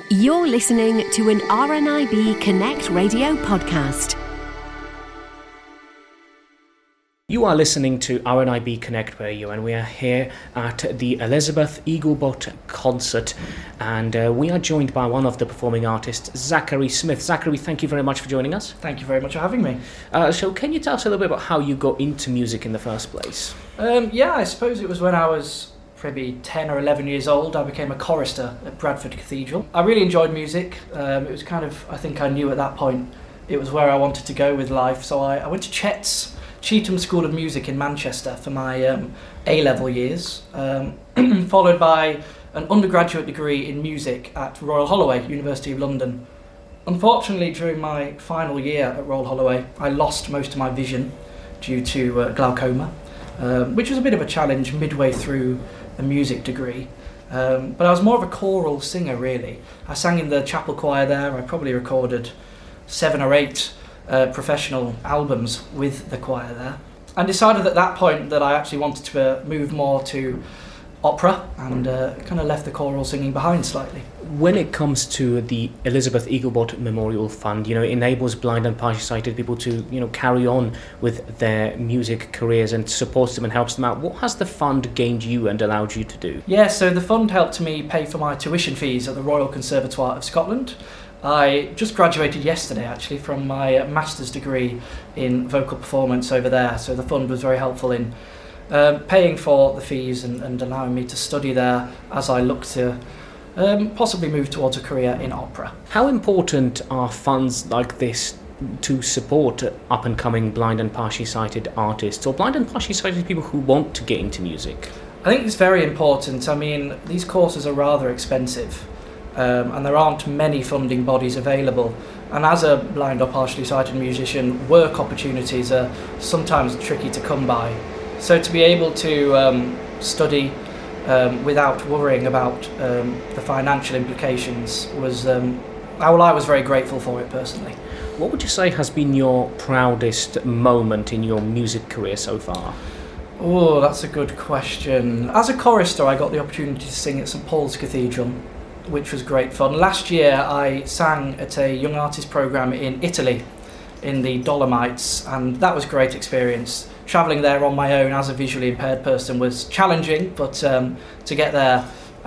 You're listening to an RNIB Connect Radio podcast. You are listening to RNIB Connect Radio, and we are here at the Elizabeth Eaglebot concert, and we are joined by one of the performing artists, Zachary Smith. Zachary, thank you very much for joining us. Thank you very much for having me. So can you tell us a little bit about how you got into music in the first place? I suppose it was when I was maybe 10 or 11 years old. I became a chorister at Bradford Cathedral. I really enjoyed music. It was kind of, I think I knew at that point, it was where I wanted to go with life. So I went to Cheetham School of Music in Manchester for my A-level years, followed by an undergraduate degree in music at Royal Holloway, University of London. Unfortunately, during my final year at Royal Holloway, I lost most of my vision due to glaucoma, which was a bit of a challenge midway through the music degree. But I was more of a choral singer, really. I sang in the chapel choir there. I probably recorded 7 or 8 professional albums with the choir there, and decided at that point that I actually wanted to move more to opera, and kind of left the choral singing behind slightly. When it comes to the Elizabeth Eaglebot Memorial Fund, it enables blind and partially sighted people to, carry on with their music careers and supports them and helps them out. What has the fund gained you and allowed you to do? Yeah, so the fund helped me pay for my tuition fees at the Royal Conservatoire of Scotland. I just graduated yesterday, actually, from my master's degree in vocal performance over there, so the fund was very helpful in paying for the fees and allowing me to study there as I look to possibly move towards a career in opera. How important are funds like this to support up-and-coming blind and partially sighted artists, or blind and partially sighted people who want to get into music? I think it's very important. I mean, these courses are rather expensive. And there aren't many funding bodies available. And as a blind or partially sighted musician, work opportunities are sometimes tricky to come by. So to be able to study without worrying about the financial implications was, I was very grateful for it personally. What would you say has been your proudest moment in your music career so far? Oh, that's a good question. As a chorister, I got the opportunity to sing at St Paul's Cathedral, which was great fun. Last year I sang at a young artist programme in Italy, in the Dolomites, and that was a great experience. Travelling there on my own as a visually impaired person was challenging, but to get there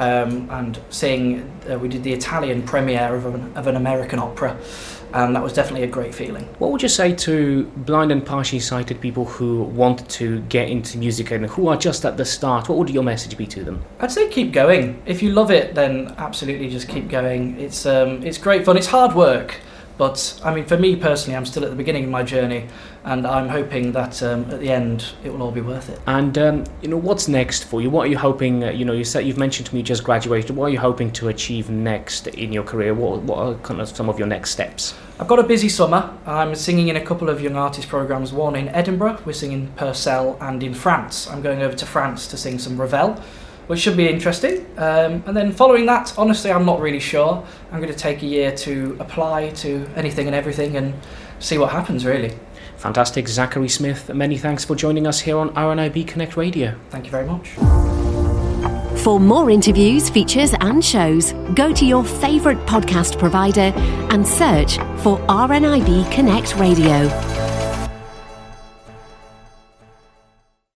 and sing, we did the Italian premiere of an American opera, and that was definitely a great feeling. What would you say to blind and partially sighted people who want to get into music and who are just at the start? What would your message be to them? I'd say keep going. If you love it, then absolutely just keep going. It's great fun. It's hard work, but I mean, for me personally, I'm still at the beginning of my journey, and I'm hoping that at the end it will all be worth it. And what's next for you? What are you hoping? You've mentioned to me you just graduated. What are you hoping to achieve next in your career? What are kind of some of your next steps? I've got a busy summer. I'm singing in a couple of young artist programmes, one in Edinburgh, we're singing Purcell, and in France. I'm going over to France to sing some Ravel, which should be interesting. And then following that, honestly, I'm not really sure. I'm going to take a year to apply to anything and everything and see what happens, really. Fantastic. Zachary Smith, many thanks for joining us here on RNIB Connect Radio. Thank you very much. For more interviews, features and shows, go to your favourite podcast provider and search for RNIB Connect Radio.